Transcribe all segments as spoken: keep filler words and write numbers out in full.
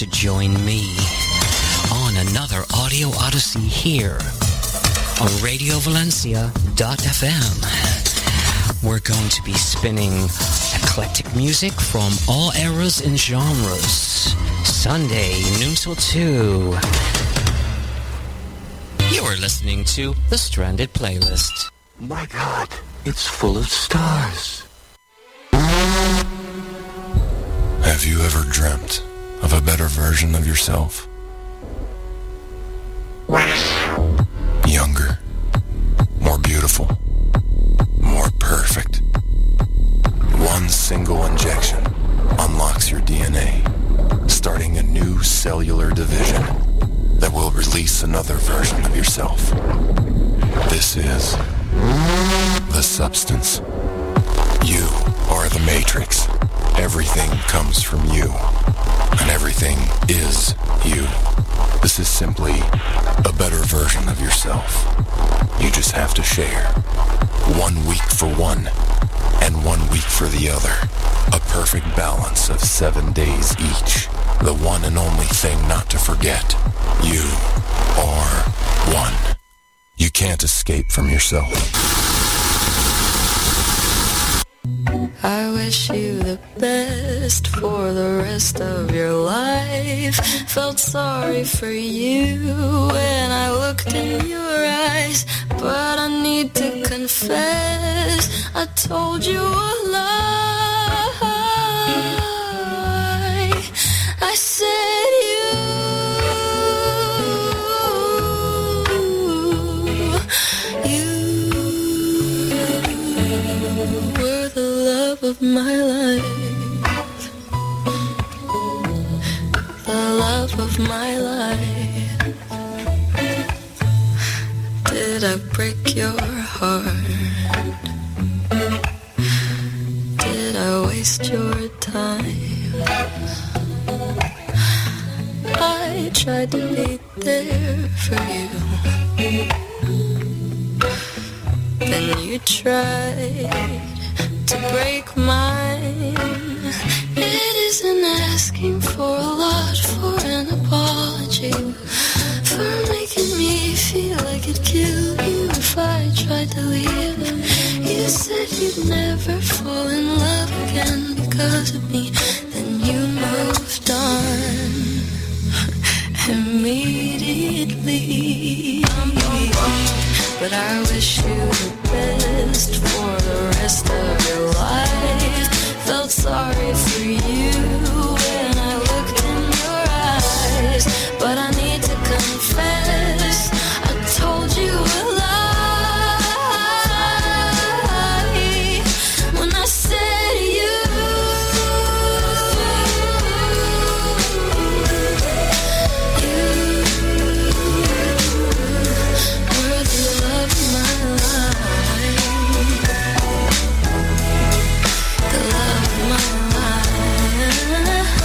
to join me on another audio odyssey here on radio valencia dot f m. We're going to be spinning eclectic music from all eras and genres. Sunday, noon till two. You are listening to The Stranded Playlist. My God, it's full of stars. Have you ever dreamt of a better version of yourself? Younger, more beautiful, more perfect. One single injection unlocks your D N A, starting a new cellular division that will release another version of yourself. This is the substance. You are the matrix. Everything comes from you, and everything is you. This is simply a better version of yourself. You just have to share. One week for one, and one week for the other. A perfect balance of seven days each. The one and only thing not to forget. You are one. You can't escape from yourself. I wish you the best for the rest of your life. Felt sorry for you when I looked in your eyes. But I need to confess, I told you a lie. I said you, you were the love of my life, the love of my life. Did I break your heart? Did I waste your time? I tried to be there for you, then you tried to break mine. It isn't asking for a lot for an apology, for making me feel I could kill you if I tried to leave. You said you'd never fall in love again because of me, then you moved on immediately. But I wish you the best for the rest of your life. Felt sorry for you when I looked in your eyes. But I need to confess, I told you a lie when I said you, you were the love of my life, the love of my life.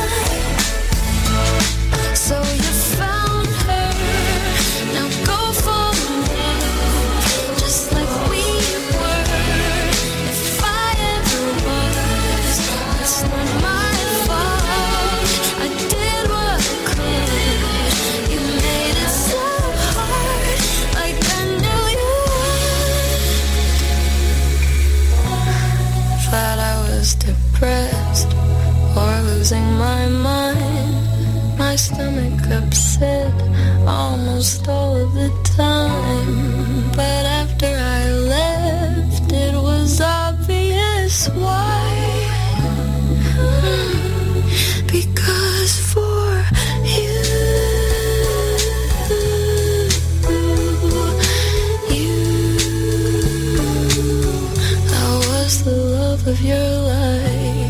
So you found her, now go fall in love, just like we were. If I ever was, it's not my fault. I did what I could. You made it so hard, like I knew you would. Thought I was depressed or losing my mind. My stomach upset almost all of the time. But after I left, it was obvious why. Because for you, you, I was the love of your life.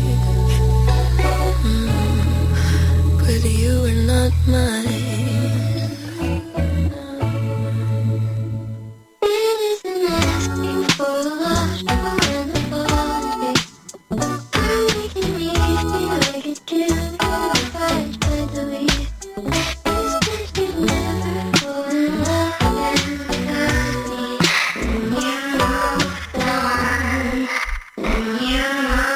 But you were not mine. It isn't asking for a lot for an apology, for making me feel like it killed you if I tried to leave. You said you'd never fall in love again because of me, and you moved on, and you moved on.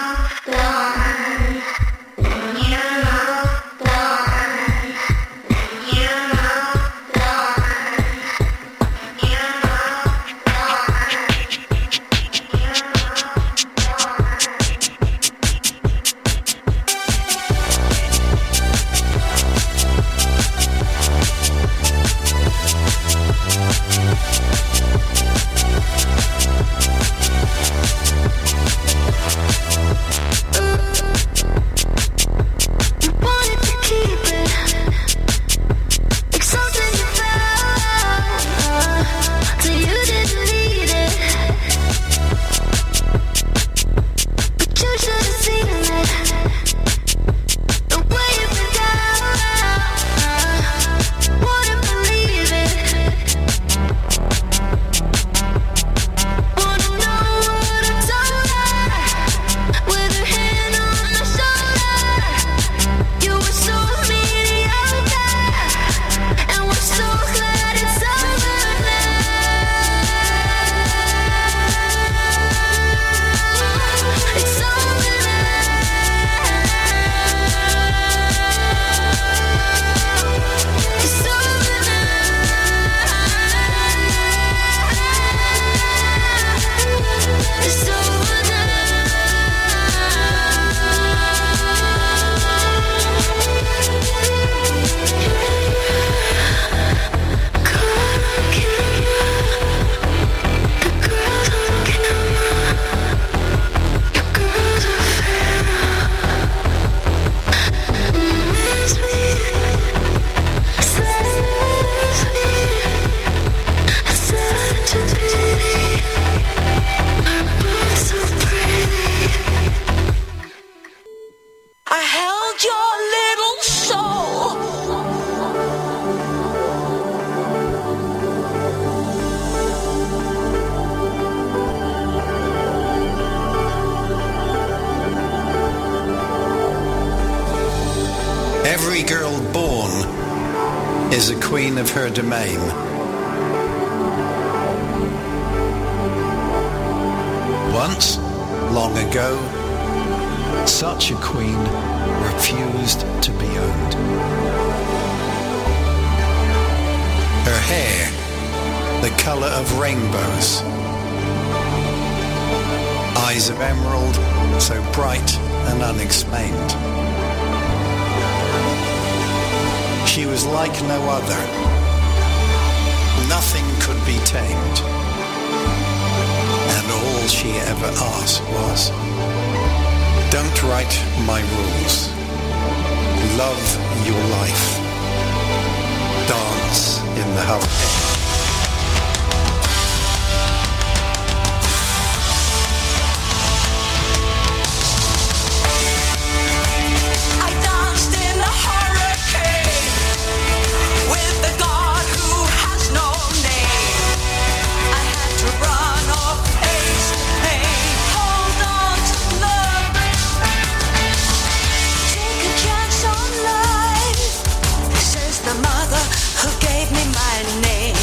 Every girl born is a queen of her domain. Once, long ago, such a queen refused to be owned. Her hair, the color of rainbows. Eyes of emerald, so bright and unexplained. She was like no other. Nothing could be tamed. And all she ever asked was, don't write my rules. Love your life. Dance in the hurricane. Mother who gave me my name.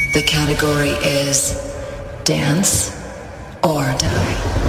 The category is Dance or Die.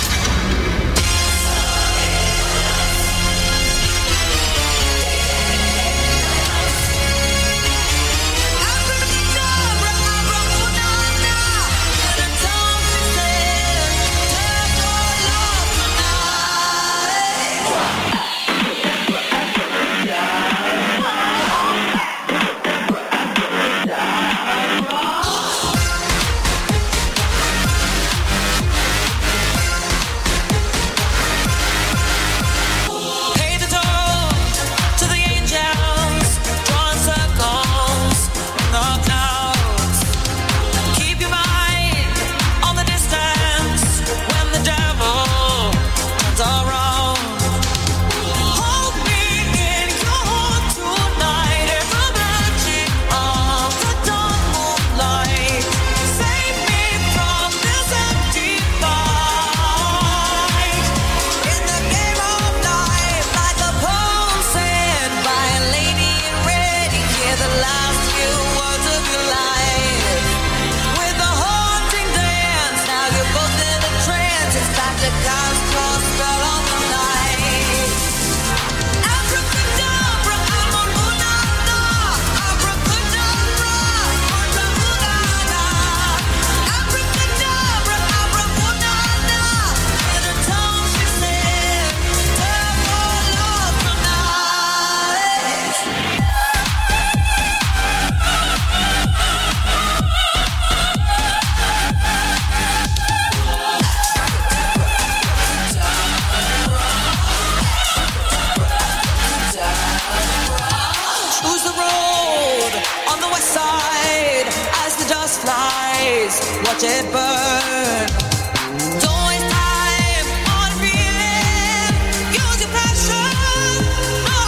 Watch it burn. Don't waste time on a feeling. Use your passion for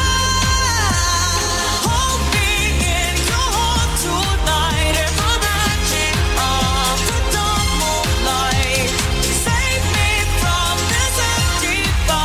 return. Hold me in your heart tonight. It's the magic of the dawn moonlight. Save me from this empty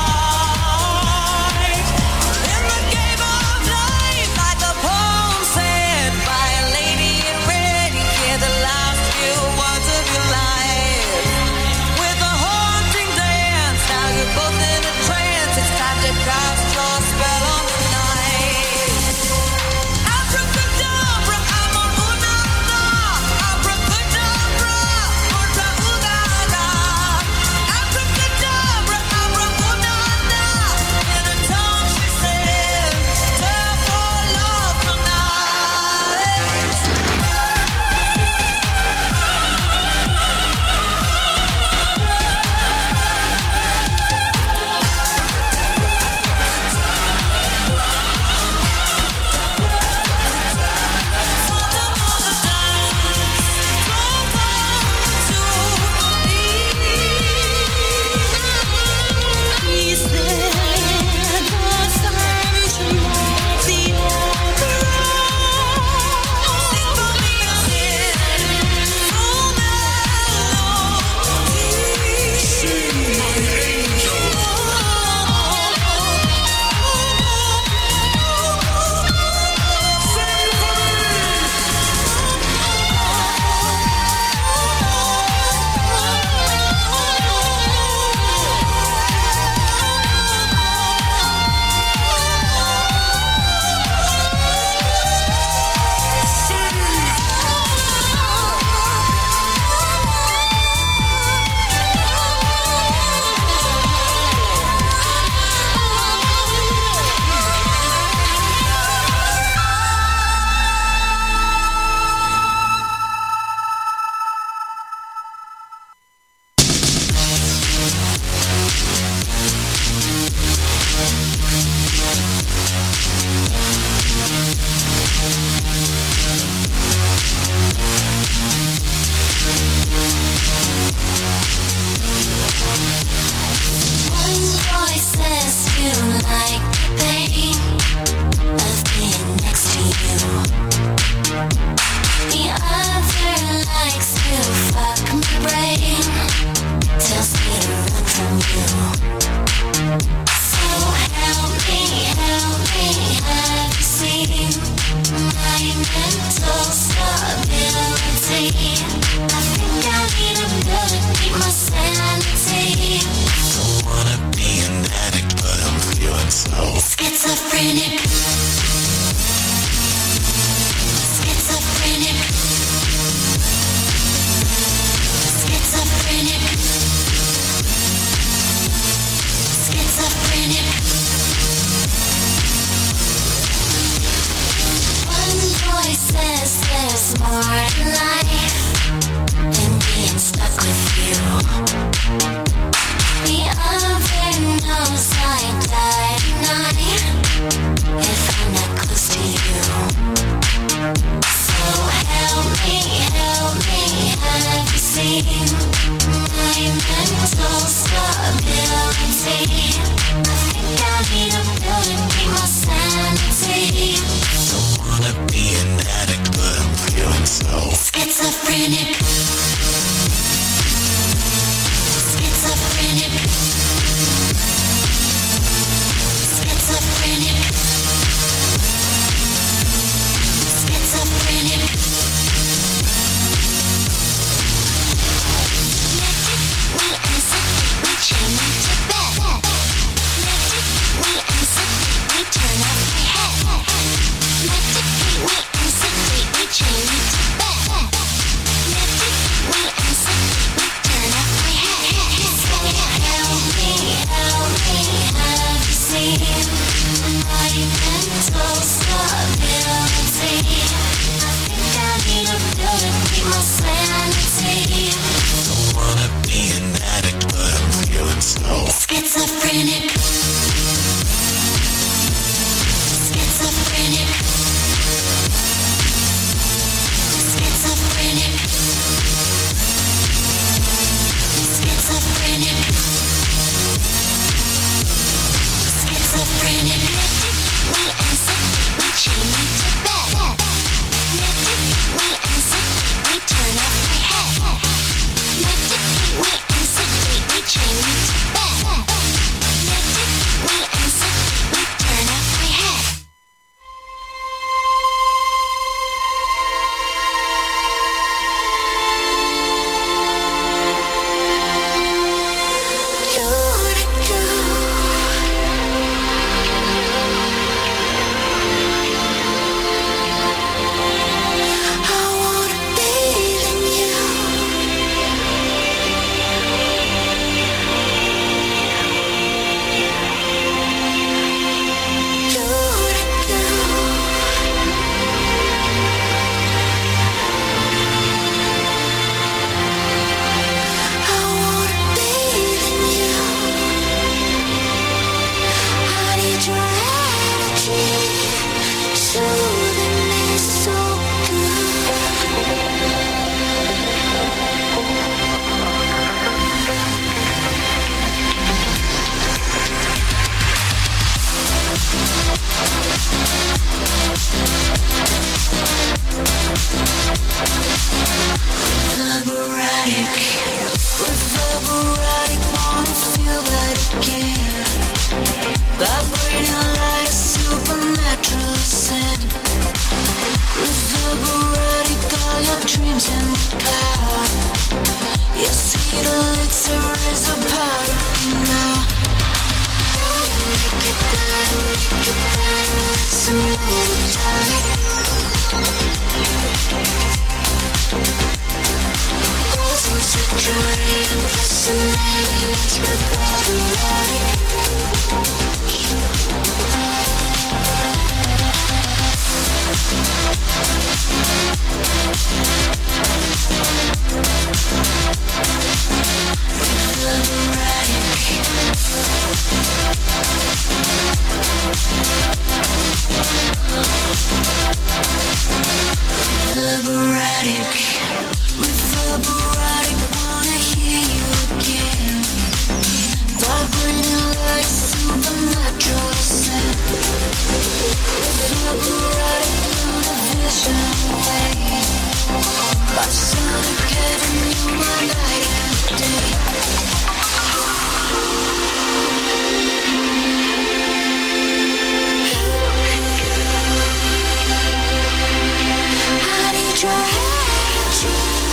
fight. In the game of life, like a poem said by a lady in red, you hear the last words of your life. With a haunting dance, now you're both in a trance. It's time to cast your spell on the night. Abracadabra, amor una na. Abracadabra, morta ugada. Abracadabra, amor una na. In a tongue she said, "Time for love tonight." One voice says you like the pain of being next to you. The other likes to fuck my brain, tells me to run from you. So help me, help me, have you seen my mental stability? I think I need a pill to keep my sanity. Don't wanna be an addict, but I'm feeling so schizophrenic. Schizophrenic. Schizophrenic. Schizophrenic. One voice says there's more in life than being stuck with you. The other knows I die tonight if I'm not close to you. So help me, help me, have you seen my mental stability? I think I need a pill to keep my sanity. Don't wanna be an addict, but I'm feeling so schizophrenic. Schizophrenic. Schizophrenic. Schizophrenic. We answer, we chain to bed. We answer, we turn up the head. We answer, we chain to bed. We answer, we turn up the head. Help me, help me, have you seen my mental stability? I think I need a pill to keep my sanity. Don't wanna be an addict, but I'm feeling so schizophrenic. Schizophrenic. Schizophrenic. Schizophrenic. Schizophrenic. We answer, we chain to bed. We answer, we turn up the head. We answer, we chain to bed. We answer, we turn up the head. Try to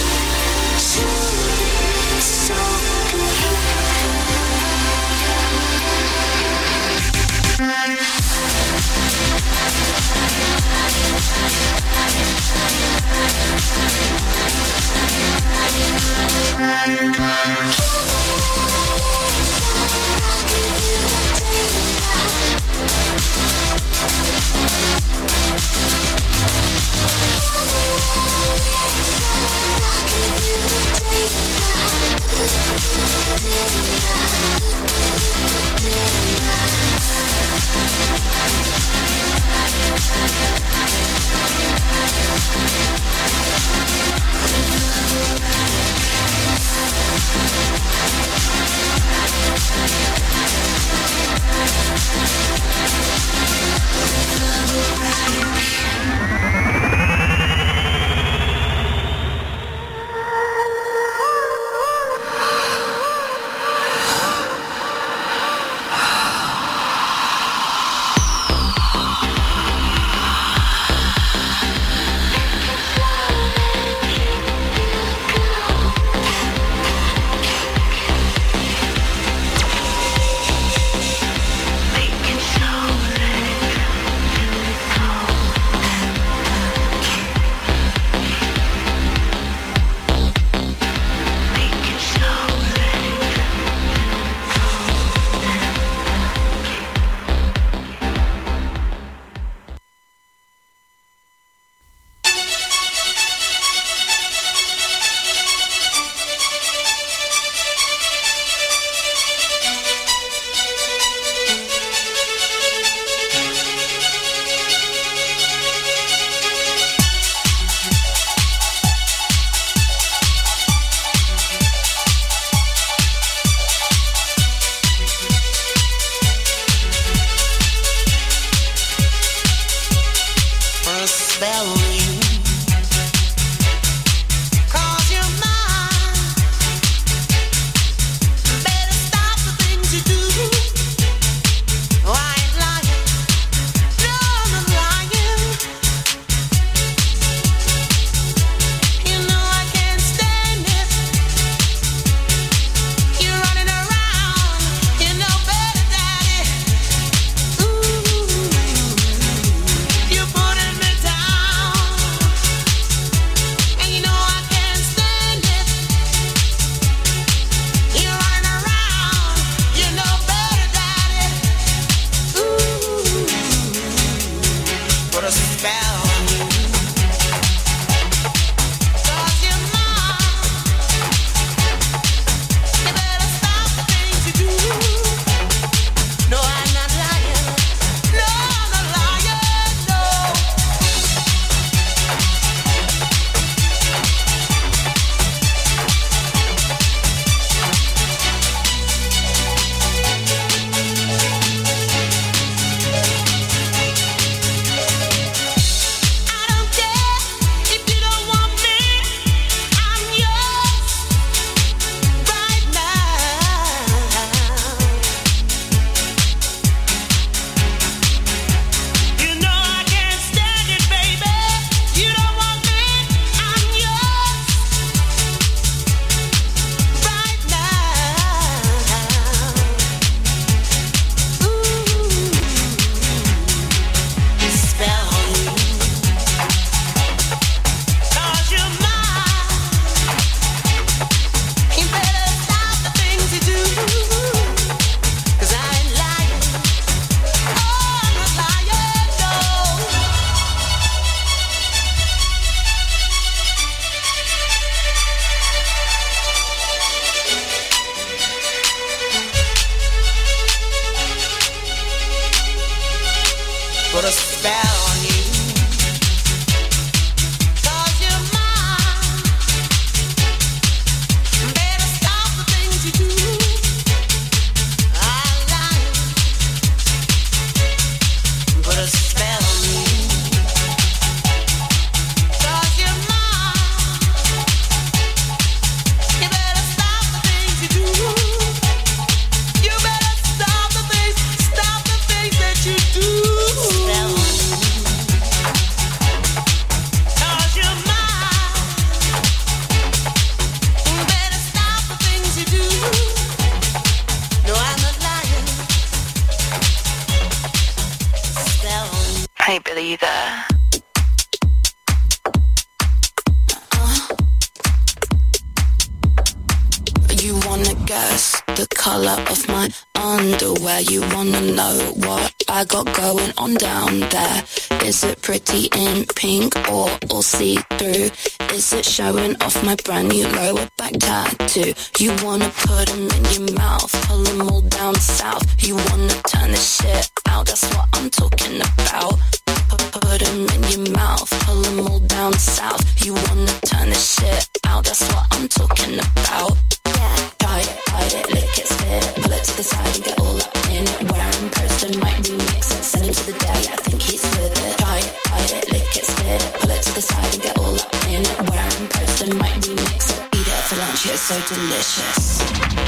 wanna guess the color of my underwear? You wanna know what I got going on down there? Is it pretty in pink or all see-through? Is it showing off my brand new lower back tattoo? You wanna put them in your mouth, pull them all down south. You wanna turn this shit out, that's what I'm talking about. Put them in your mouth, pull them all down south. You wanna turn this shit out, that's what I'm talking about. Yeah, try it, bite it, lick it, spit it, pull it to the side and get all up in it. Wearing person might remix it, send him to the day, I think he's with it. Try it, bite it, lick it, spit it, pull it to the side and get all up in it. Wearing person might remix it, eat it for lunch, it's so delicious.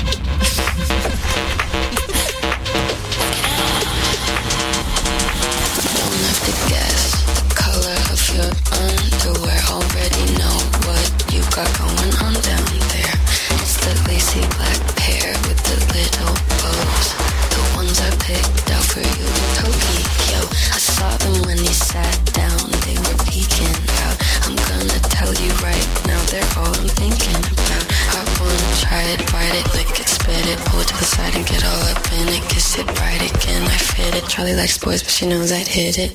Don't have to guess the color of your underwear. Already know what you got going on down there. It's the lacy black pair with the little bows. The ones I picked out for you in Tokyo. I saw them when you sat down, they were peeking out. I'm gonna tell you right now, they're all I'm thinking about. I wanna try it, bite it, lick it, spit it, pull it to the side and get all up in it. Kiss it right again, I fit it. Charlie likes boys, but she knows I'd hit it.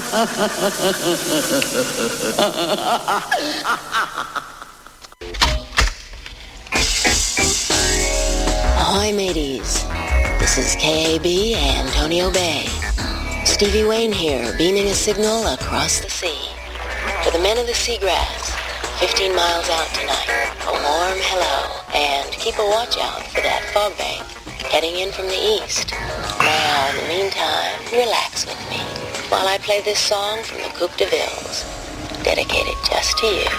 Ahoy, mateys. This is K A B Antonio Bay. Stevie Wayne here, beaming a signal across the sea. To the men of the seagrass, fifteen miles out tonight, a warm hello, and keep a watch out for that fog bank heading in from the east. Now, in the meantime, relax with me while I play this song from the Coupe de Villes, dedicated just to you.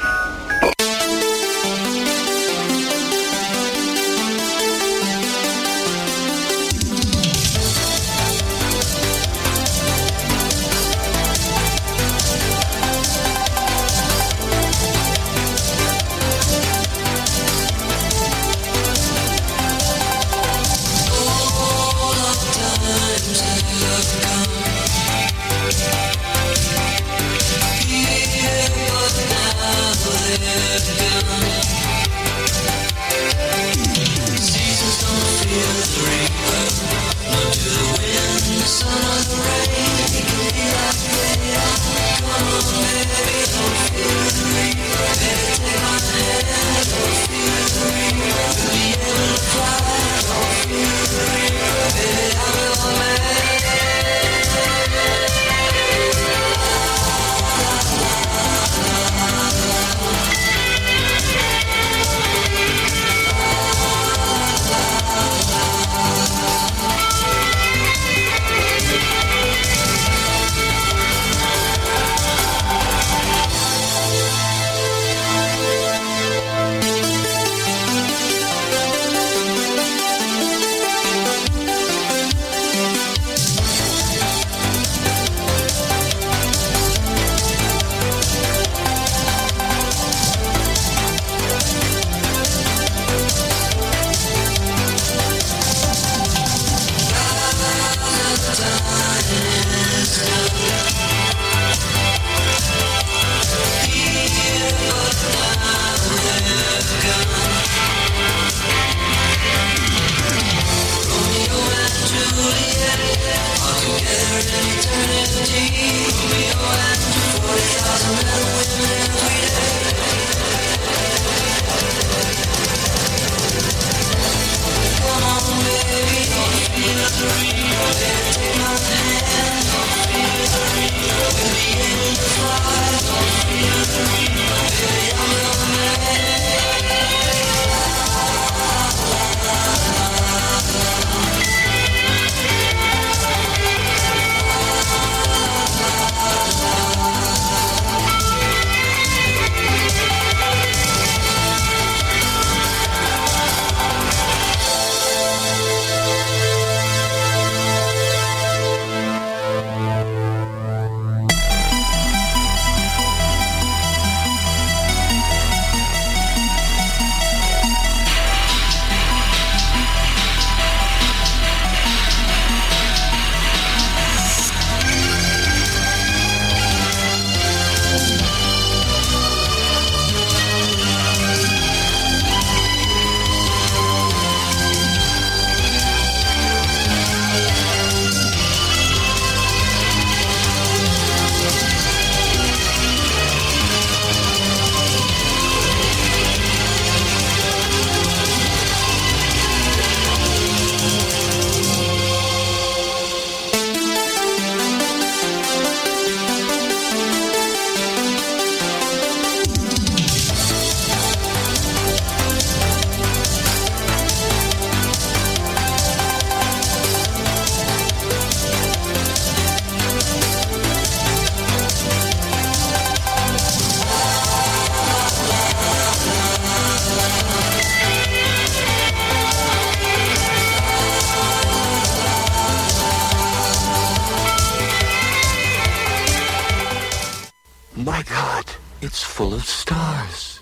My God, it's full of stars.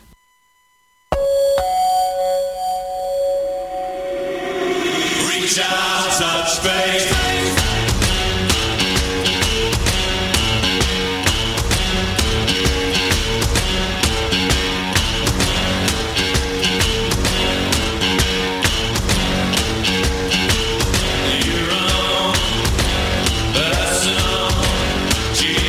Reach out, touch space. You run, personal, G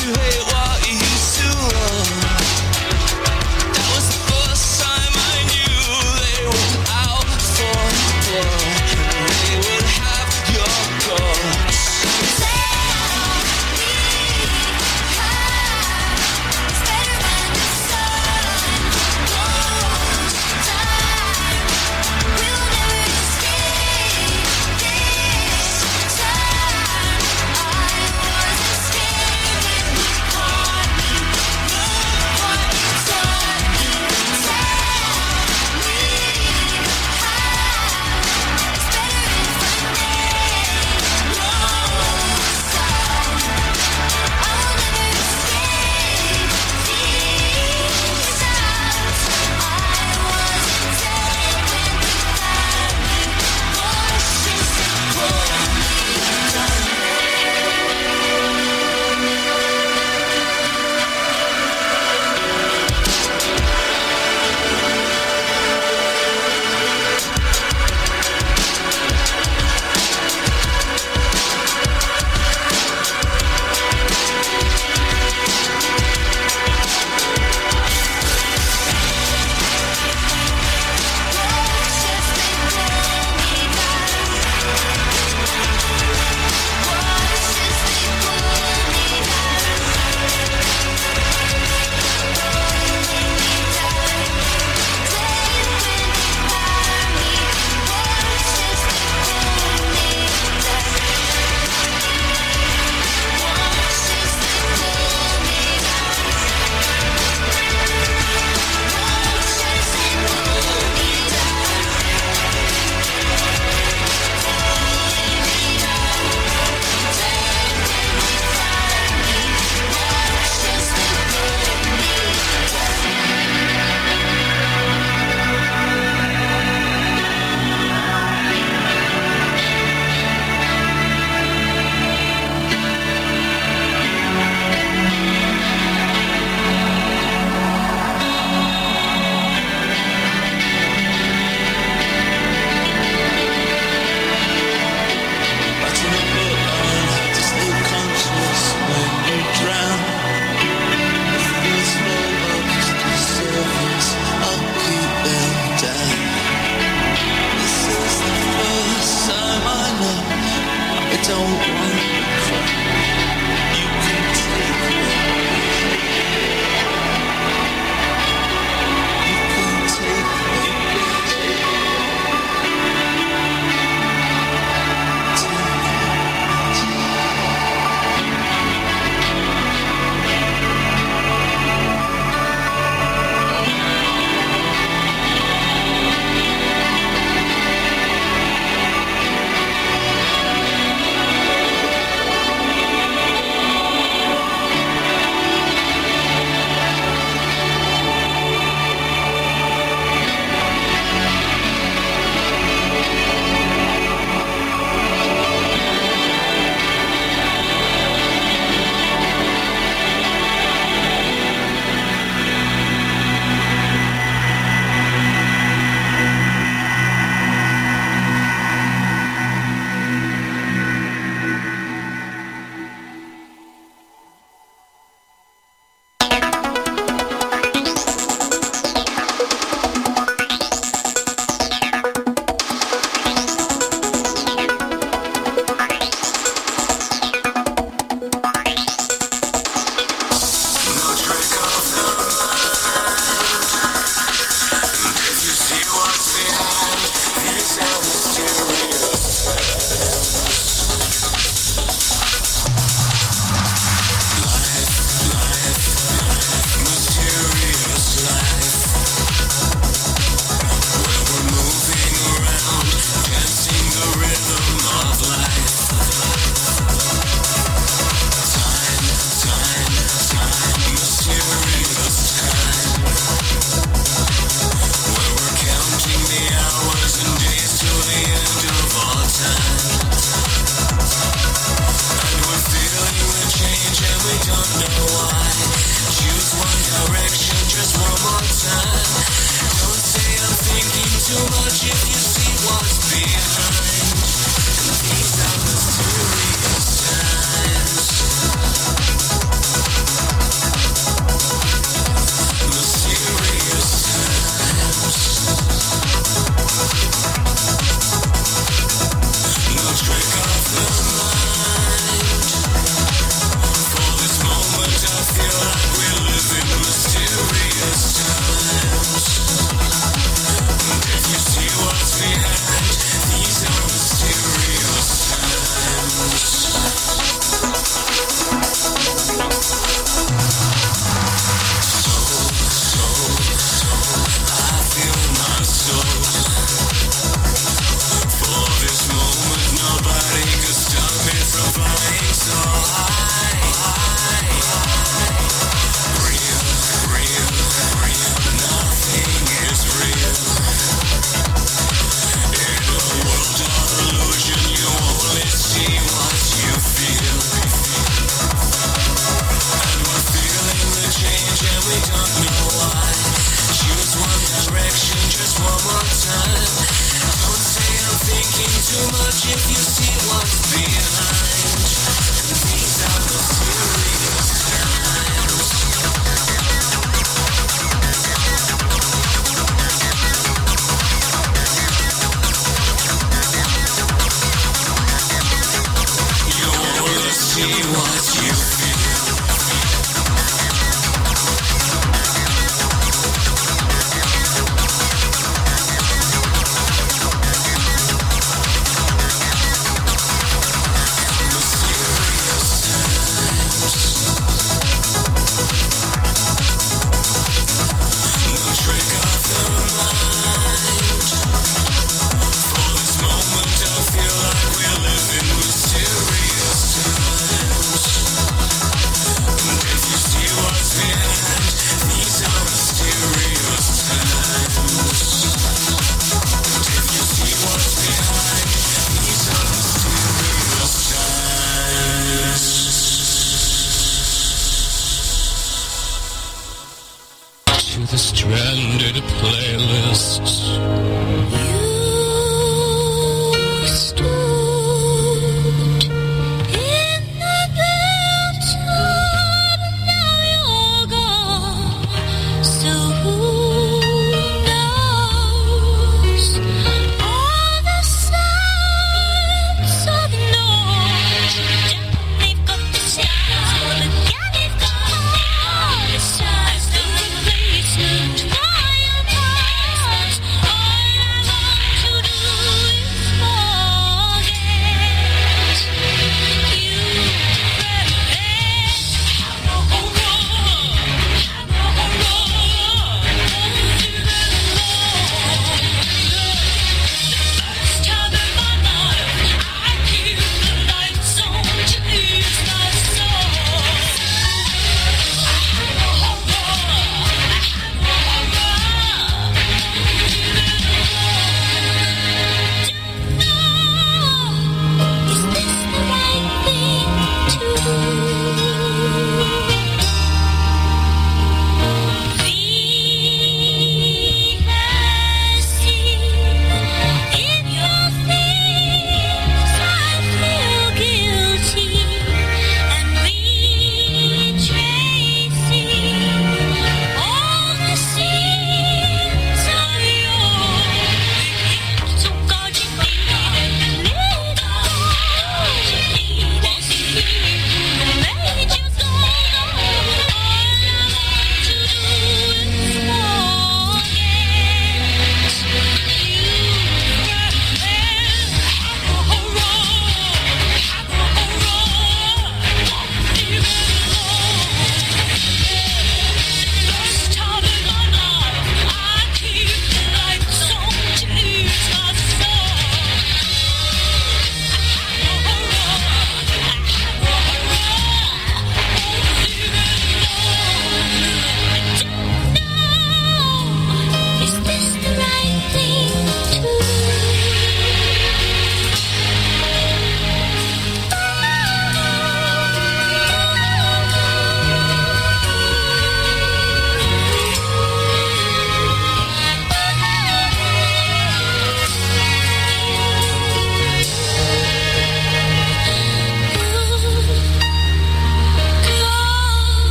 These are mysterious times. Fire,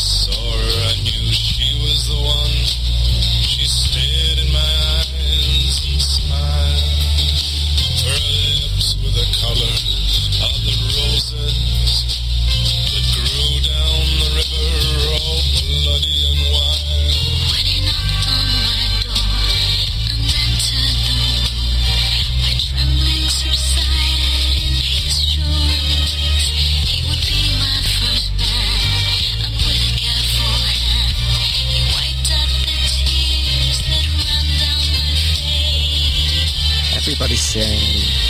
saw her, I knew she was the one. She stared in my eyes and smiled. Her lips were the color of the roses that grew down the river, all bloody and wild. When he knocked on my door and entered the room, my trembling subsided in his true embrace. He would be my first man, and with a careful hand, he wiped out the tears that ran down my face. Everybody's saying